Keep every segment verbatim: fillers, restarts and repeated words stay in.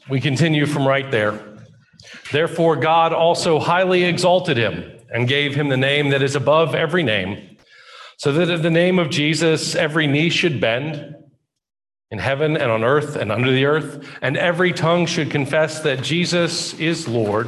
We continue from right there. Therefore, God also highly exalted him and gave him the name that is above every name, so that at the name of Jesus, every knee should bend in heaven and on earth and under the earth, and every tongue should confess that Jesus is Lord,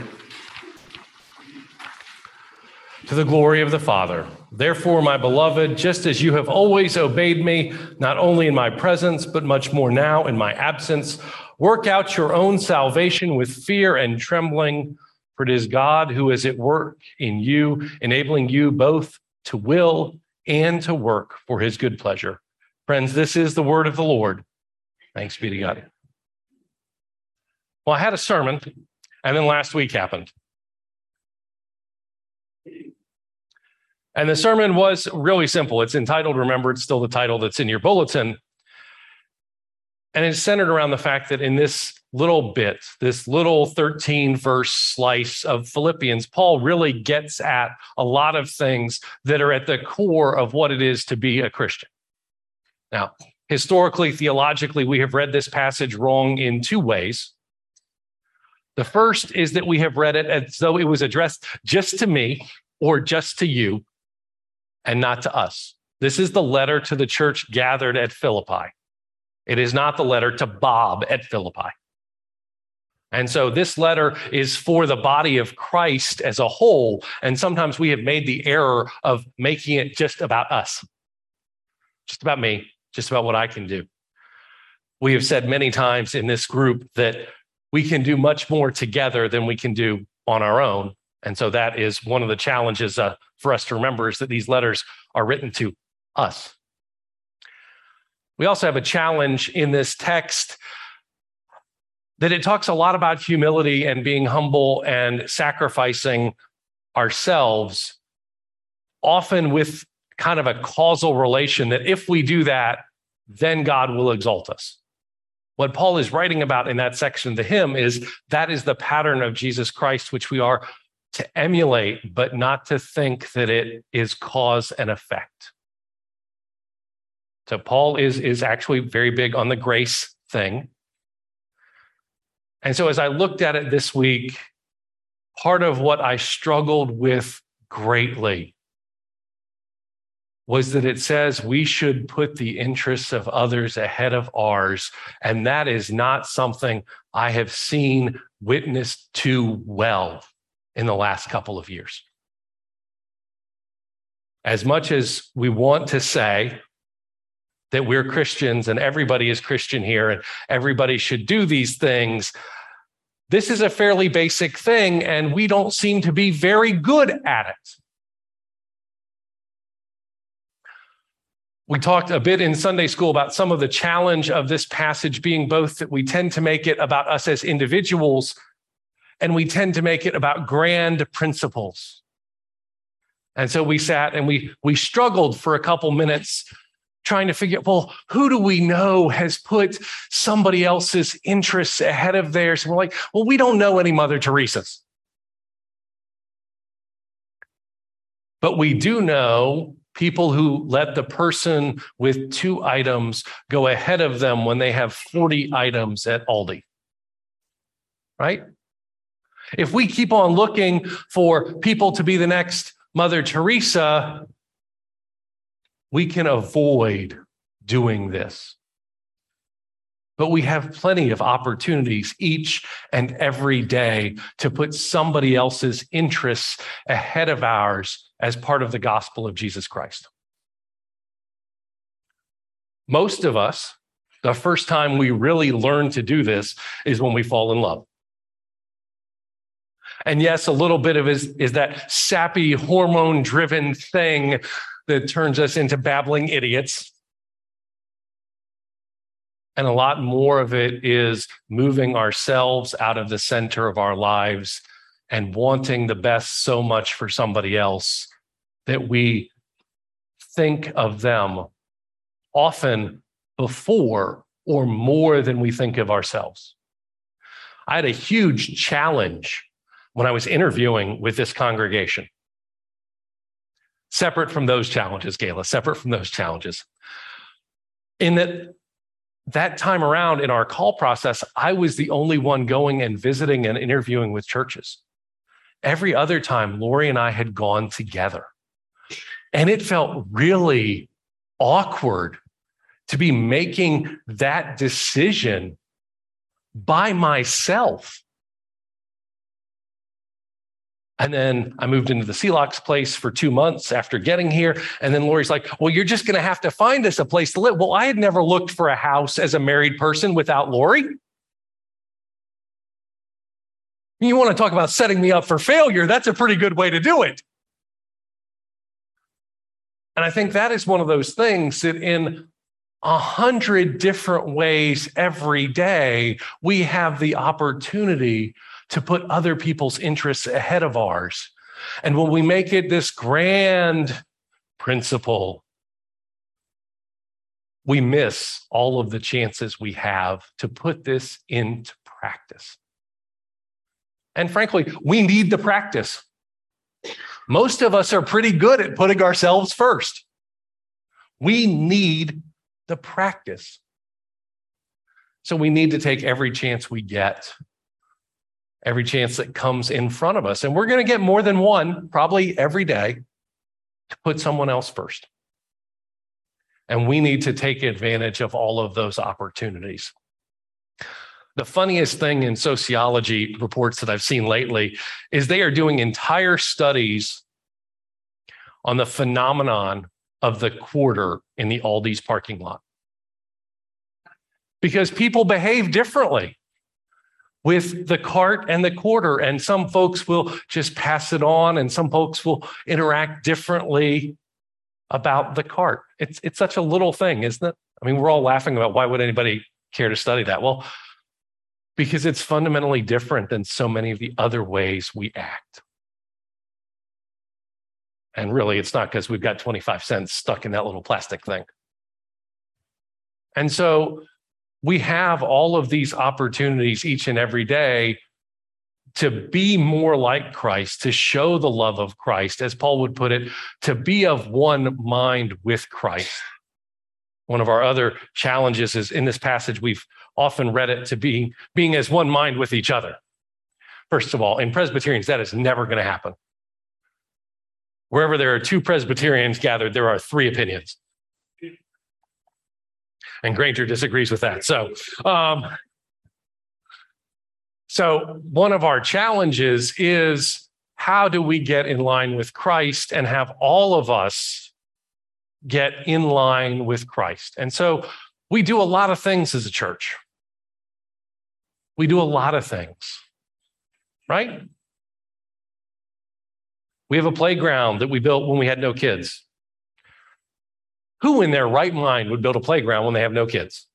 to the glory of the Father. Therefore, my beloved, just as you have always obeyed me, not only in my presence, but much more now in my absence, work out your own salvation with fear and trembling, for it is God who is at work in you, enabling you both to will and to work for his good pleasure. Friends, this is the word of the Lord. Thanks be to God. Well, I had a sermon, and then last week happened. And the sermon was really simple. It's entitled, remember, it's still the title that's in your bulletin. And it's centered around the fact that in this little bit, this little thirteen verse slice of Philippians, Paul really gets at a lot of things that are at the core of what it is to be a Christian. Now, historically, theologically, we have read this passage wrong in two ways. The first is that we have read it as though it was addressed just to me or just to you, and not to us. This is the letter to the church gathered at Philippi. It is not the letter to Bob at Philippi. And so this letter is for the body of Christ as a whole, and sometimes we have made the error of making it just about us, just about me, just about what I can do. We have said many times in this group that we can do much more together than we can do on our own. And so that is one of the challenges uh, for us to remember, is that these letters are written to us. We also have a challenge in this text that it talks a lot about humility and being humble and sacrificing ourselves, often with kind of a causal relation that if we do that, then God will exalt us. What Paul is writing about in that section of the hymn is that is the pattern of Jesus Christ, which we are to emulate, but not to think that it is cause and effect. So Paul is, is actually very big on the grace thing. And so as I looked at it this week, part of what I struggled with greatly was that it says we should put the interests of others ahead of ours. And that is not something I have seen witnessed to well in the last couple of years. As much as we want to say that we're Christians and everybody is Christian here and everybody should do these things, this is a fairly basic thing, and we don't seem to be very good at it. We talked a bit in Sunday school about some of the challenge of this passage being both that we tend to make it about us as individuals, and we tend to make it about grand principles. And so we sat and we we struggled for a couple minutes trying to figure out, well, who do we know has put somebody else's interests ahead of theirs? And we're like, well, we don't know any Mother Teresas. But we do know people who let the person with two items go ahead of them when they have forty items at Aldi, right? If we keep on looking for people to be the next Mother Teresa, we can avoid doing this. But we have plenty of opportunities each and every day to put somebody else's interests ahead of ours as part of the gospel of Jesus Christ. Most of us, the first time we really learn to do this is when we fall in love. And yes, a little bit of it is, is that sappy, hormone-driven thing that turns us into babbling idiots. And a lot more of it is moving ourselves out of the center of our lives and wanting the best so much for somebody else that we think of them often before or more than we think of ourselves. I had a huge challenge when I was interviewing with this congregation. Separate from those challenges, Gayla, separate from those challenges. In that that time around in our call process, I was the only one going and visiting and interviewing with churches. Every other time, Lori and I had gone together. And it felt really awkward to be making that decision by myself. And then I moved into the Celox place for two months after getting here. And then Lori's like, well, you're just going to have to find us a place to live. Well, I had never looked for a house as a married person without Lori. You want to talk about setting me up for failure? That's a pretty good way to do it. And I think that is one of those things that in a hundred different ways every day, we have the opportunity to put other people's interests ahead of ours. And when we make it this grand principle, we miss all of the chances we have to put this into practice. And frankly, we need the practice. Most of us are pretty good at putting ourselves first. We need the practice. So we need to take every chance we get, every chance that comes in front of us. And we're going to get more than one, probably every day, to put someone else first. And we need to take advantage of all of those opportunities. The funniest thing in sociology reports that I've seen lately is they are doing entire studies on the phenomenon of the quarter in the Aldi's parking lot. Because people behave differently with the cart and the quarter, and some folks will just pass it on, and some folks will interact differently about the cart. It's, it's such a little thing, isn't it? I mean, we're all laughing about why would anybody care to study that? Well, because it's fundamentally different than so many of the other ways we act. And really, it's not because we've got twenty-five cents stuck in that little plastic thing. And so we have all of these opportunities each and every day to be more like Christ, to show the love of Christ, as Paul would put it, to be of one mind with Christ. One of our other challenges is in this passage, we've often read it to be being as one mind with each other. First of all, in Presbyterians, that is never going to happen. Wherever there are two Presbyterians gathered, there are three opinions. And Granger disagrees with that. So, um, so one of our challenges is how do we get in line with Christ and have all of us get in line with Christ? And so we do a lot of things as a church. We do a lot of things, right? We have a playground that we built when we had no kids. Who in their right mind would build a playground when they have no kids?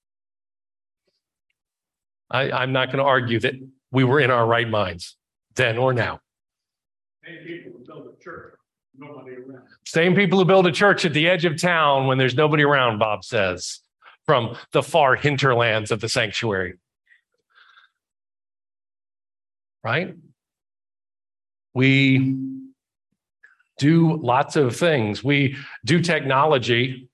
I, I'm not going to argue that we were in our right minds then or now. Same people who build a church, nobody around. Same people who build a church at the edge of town when there's nobody around, Bob says, from the far hinterlands of the sanctuary. Right? We do lots of things. We do technology.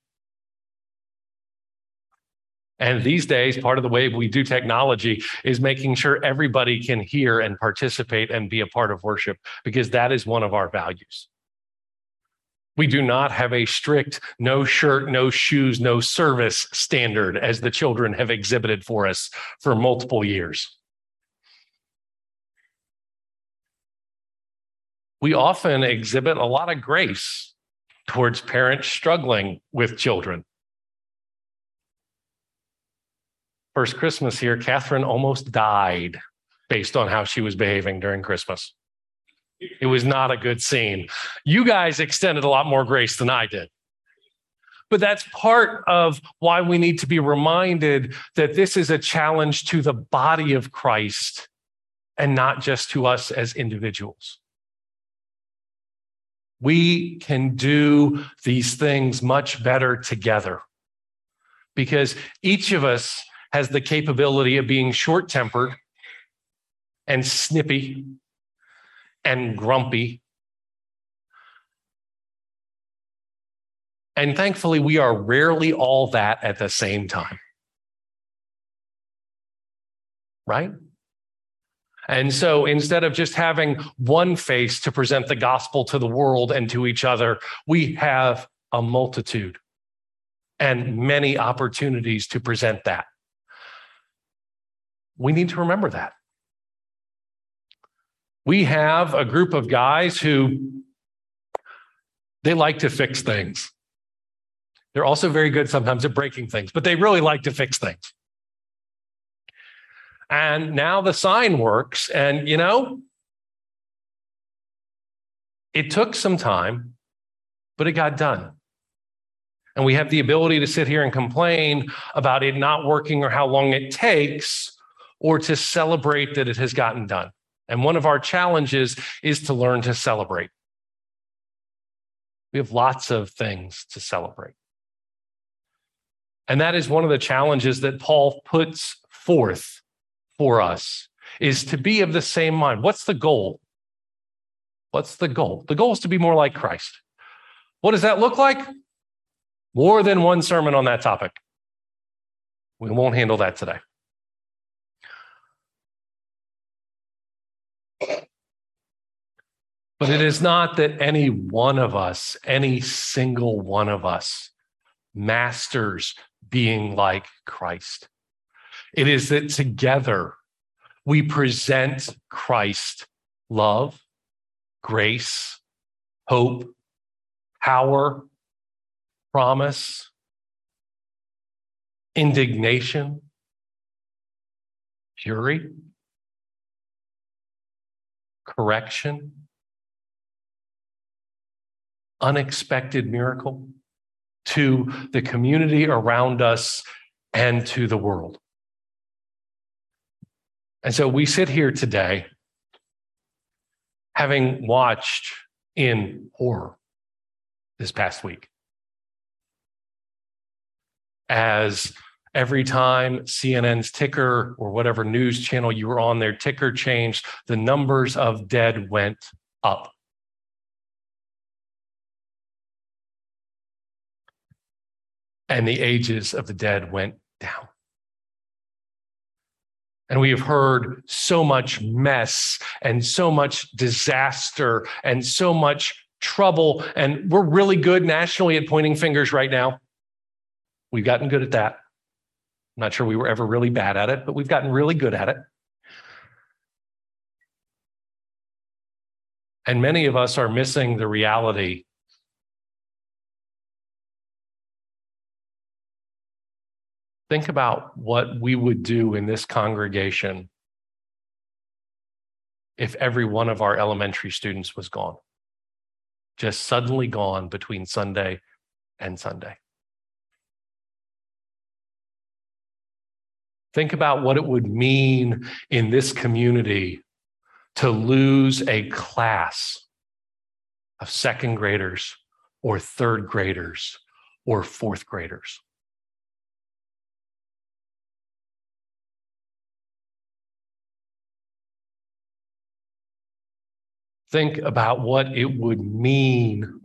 And these days, part of the way we do technology is making sure everybody can hear and participate and be a part of worship, because that is one of our values. We do not have a strict no shirt, no shoes, no service standard as the children have exhibited for us for multiple years. We often exhibit a lot of grace towards parents struggling with children. First Christmas here, Catherine almost died based on how she was behaving during Christmas. It was not a good scene. You guys extended a lot more grace than I did. But that's part of why we need to be reminded that this is a challenge to the body of Christ and not just to us as individuals. We can do these things much better together because each of us has the capability of being short-tempered and snippy and grumpy. And thankfully, we are rarely all that at the same time. right? And so instead of just having one face to present the gospel to the world and to each other, we have a multitude and many opportunities to present that. We need to remember that. We have a group of guys who, they like to fix things. They're also very good sometimes at breaking things, but they really like to fix things. And now the sign works, and you know, it took some time, but it got done. And we have the ability to sit here and complain about it not working or how long it takes, or to celebrate that it has gotten done. And one of our challenges is to learn to celebrate. We have lots of things to celebrate. And that is one of the challenges that Paul puts forth for us, is to be of the same mind. What's the goal? What's the goal? The goal is to be more like Christ. What does that look like? More than one sermon on that topic. We won't handle that today. But it is not that any one of us, any single one of us, masters being like Christ. It is that together we present Christ love, grace, hope, power, promise, indignation, fury, correction, unexpected miracle to the community around us and to the world. And so we sit here today having watched in horror this past week as every time C N N's ticker or whatever news channel you were on, their ticker changed, the numbers of dead went up. And the ages of the dead went down. And we have heard so much mess and so much disaster and so much trouble. And we're really good nationally at pointing fingers right now. We've gotten good at that. I'm not sure we were ever really bad at it, but we've gotten really good at it. And many of us are missing the reality think about what we would do in this congregation if every one of our elementary students was gone, just suddenly gone between Sunday and Sunday. Think about what it would mean in this community to lose a class of second graders or third graders or fourth graders. Think about what it would mean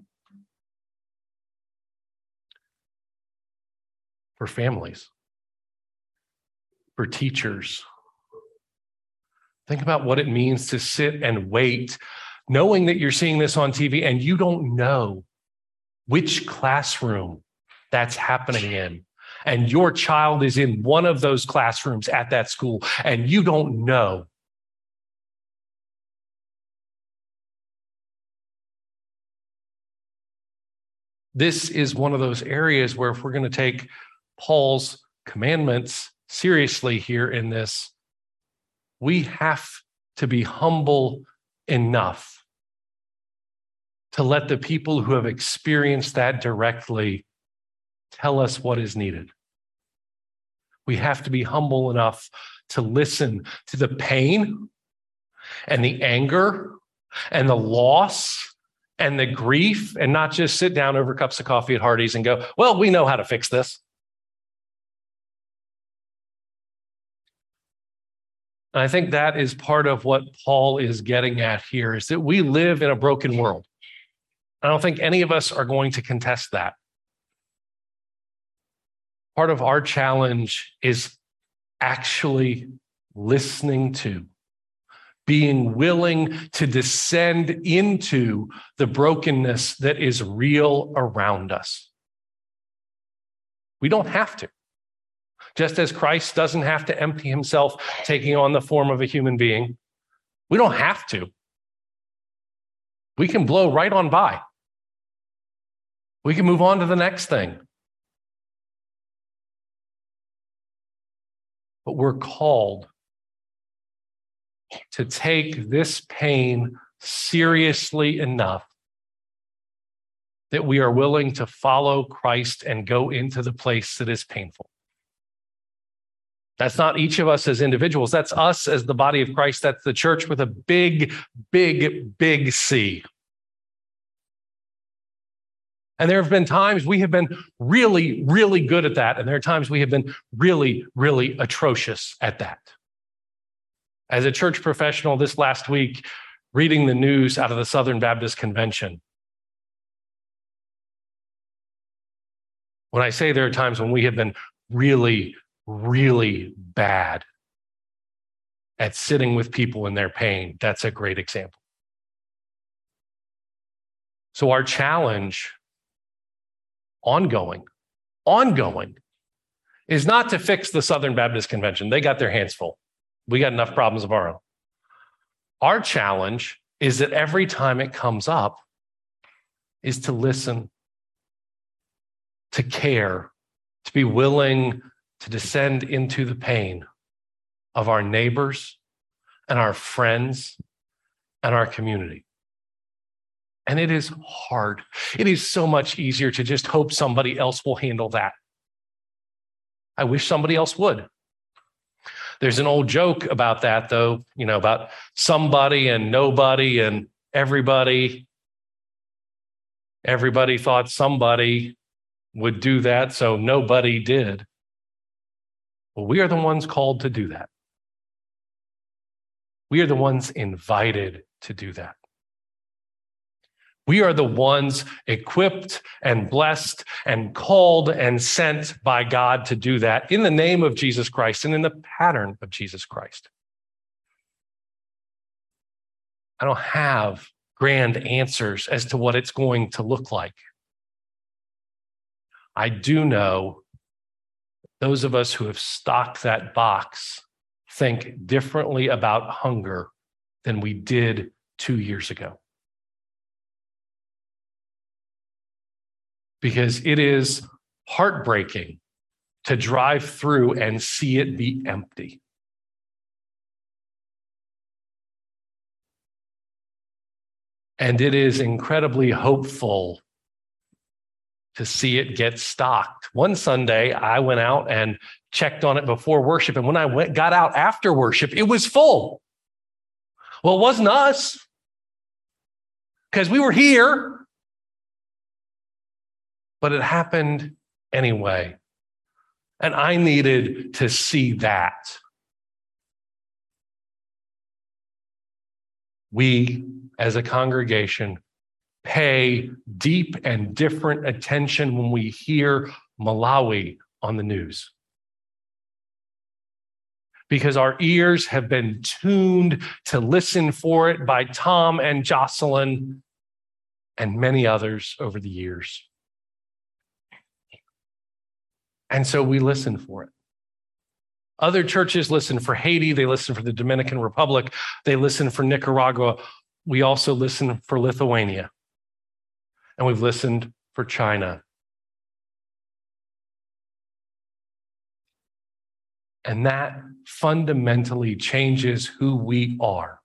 for families, for teachers. Think about what it means to sit and wait, knowing that you're seeing this on T V and you don't know which classroom that's happening in. And your child is in one of those classrooms at that school, and you don't know. This is one of those areas where if we're going to take Paul's commandments seriously here in this, we have to be humble enough to let the people who have experienced that directly tell us what is needed. We have to be humble enough to listen to the pain and the anger and the loss and the grief, and not just sit down over cups of coffee at Hardee's and go, well, we know how to fix this. And I think that is part of what Paul is getting at here, is that we live in a broken world. I don't think any of us are going to contest that. Part of our challenge is actually listening to, being willing to descend into the brokenness that is real around us. We don't have to. Just as Christ doesn't have to empty himself, taking on the form of a human being, we don't have to. We can blow right on by. We can move on to the next thing. But we're called to take this pain seriously enough that we are willing to follow Christ and go into the place that is painful. That's not each of us as individuals. That's us as the body of Christ. That's the church with a big, big, big C. And there have been times we have been really, really good at that. And there are times we have been really, really atrocious at that. As a church professional this last week, reading the news out of the Southern Baptist Convention, when I say there are times when we have been really, really bad at sitting with people in their pain, that's a great example. So our challenge, ongoing, ongoing, is not to fix the Southern Baptist Convention. They got their hands full. We got enough problems of our own. Our challenge is that every time it comes up is to listen, to care, to be willing to descend into the pain of our neighbors and our friends and our community. And it is hard. It is so much easier to just hope somebody else will handle that. I wish somebody else would. There's an old joke about that, though, you know, about somebody and nobody and everybody. Everybody thought somebody would do that, so nobody did. Well, we are the ones called to do that. We are the ones invited to do that. We are the ones equipped and blessed and called and sent by God to do that in the name of Jesus Christ and in the pattern of Jesus Christ. I don't have grand answers as to what it's going to look like. I do know those of us who have stocked that box think differently about hunger than we did two years ago. Because it is heartbreaking to drive through and see it be empty. And it is incredibly hopeful to see it get stocked. One Sunday, I went out and checked on it before worship. And when I went, got out after worship, it was full. Well, it wasn't us, because we were here. But it happened anyway. And I needed to see that. We, as a congregation, pay deep and different attention when we hear Malawi on the news. Because our ears have been tuned to listen for it by Tom and Jocelyn and many others over the years. And so we listen for it. Other churches listen for Haiti. They listen for the Dominican Republic. They listen for Nicaragua. We also listen for Lithuania. And we've listened for China. And that fundamentally changes who we are.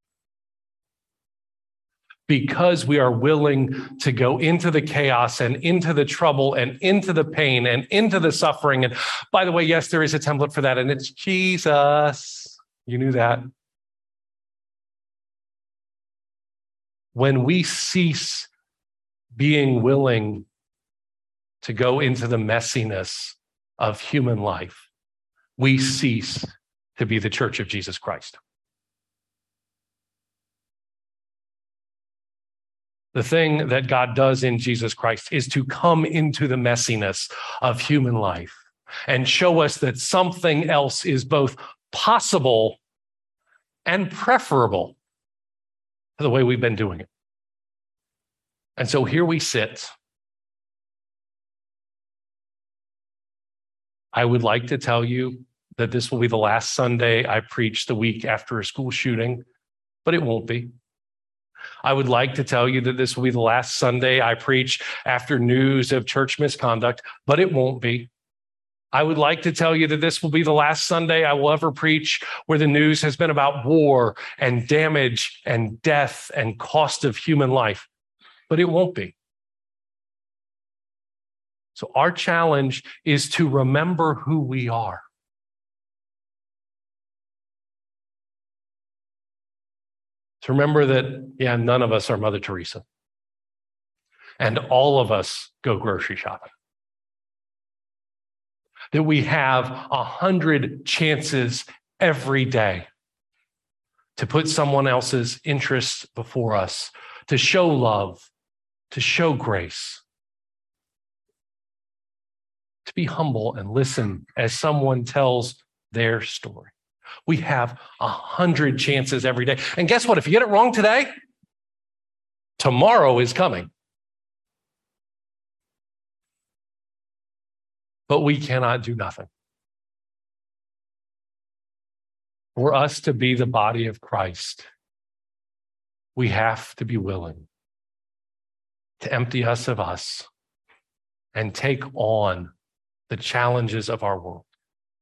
Because we are willing to go into the chaos and into the trouble and into the pain and into the suffering. And by the way, yes, there is a template for that, and it's Jesus. You knew that. When we cease being willing to go into the messiness of human life, we cease to be the church of Jesus Christ. The thing that God does in Jesus Christ is to come into the messiness of human life and show us that something else is both possible and preferable to the way we've been doing it. And so here we sit. I would like to tell you that this will be the last Sunday I preach the week after a school shooting, but it won't be. I would like to tell you that this will be the last Sunday I preach after news of church misconduct, but it won't be. I would like to tell you that this will be the last Sunday I will ever preach where the news has been about war and damage and death and cost of human life, but it won't be. So our challenge is to remember who we are. To remember that, yeah, none of us are Mother Teresa. And all of us go grocery shopping. That we have a hundred chances every day to put someone else's interests before us, to show love, to show grace, to be humble and listen as someone tells their story. We have a hundred chances every day. And guess what? If you get it wrong today, tomorrow is coming. But we cannot do nothing. For us to be the body of Christ, we have to be willing to empty us of us and take on the challenges of our world.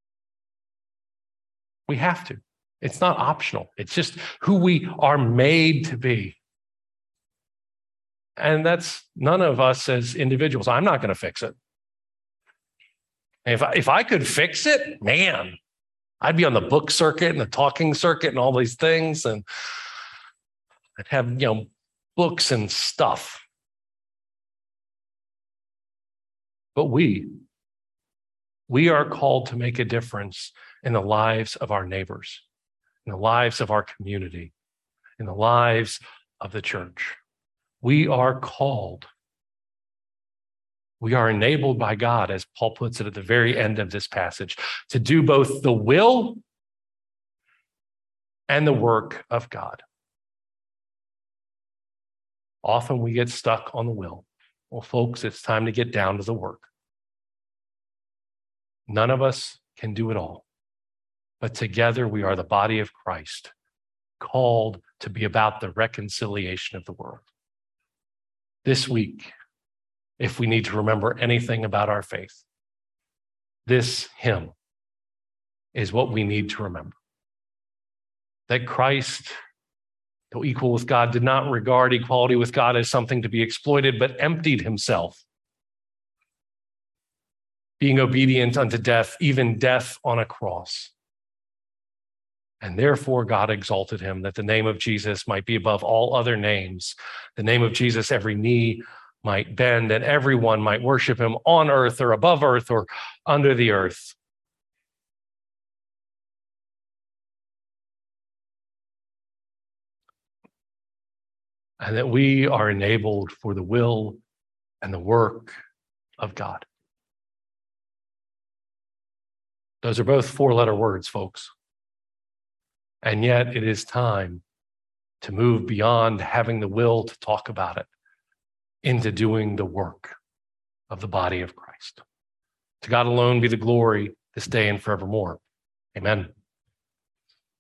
We have to. It's not optional. It's just who we are made to be. And that's none of us as individuals. I'm not going to fix it. If I, if I could fix it, man, I'd be on the book circuit and the talking circuit and all these things. And I'd have, you know, books and stuff. But we, we are called to make a difference in the lives of our neighbors, in the lives of our community, in the lives of the church. We are called. We are enabled by God, as Paul puts it at the very end of this passage, to do both the will and the work of God. Often we get stuck on the will. Well, folks, it's time to get down to the work. None of us can do it all, but together we are the body of Christ, called to be about the reconciliation of the world. This week, if we need to remember anything about our faith, this hymn is what we need to remember. That Christ, though equal with God, did not regard equality with God as something to be exploited, but emptied himself, being obedient unto death, even death on a cross. And therefore God exalted him, that the name of Jesus might be above all other names. The name of Jesus, every knee might bend and everyone might worship him on earth or above earth or under the earth. And that we are enabled for the will and the work of God. Those are both four-letter words, folks. And yet it is time to move beyond having the will to talk about it into doing the work of the body of Christ. To God alone be the glory this day and forevermore. Amen.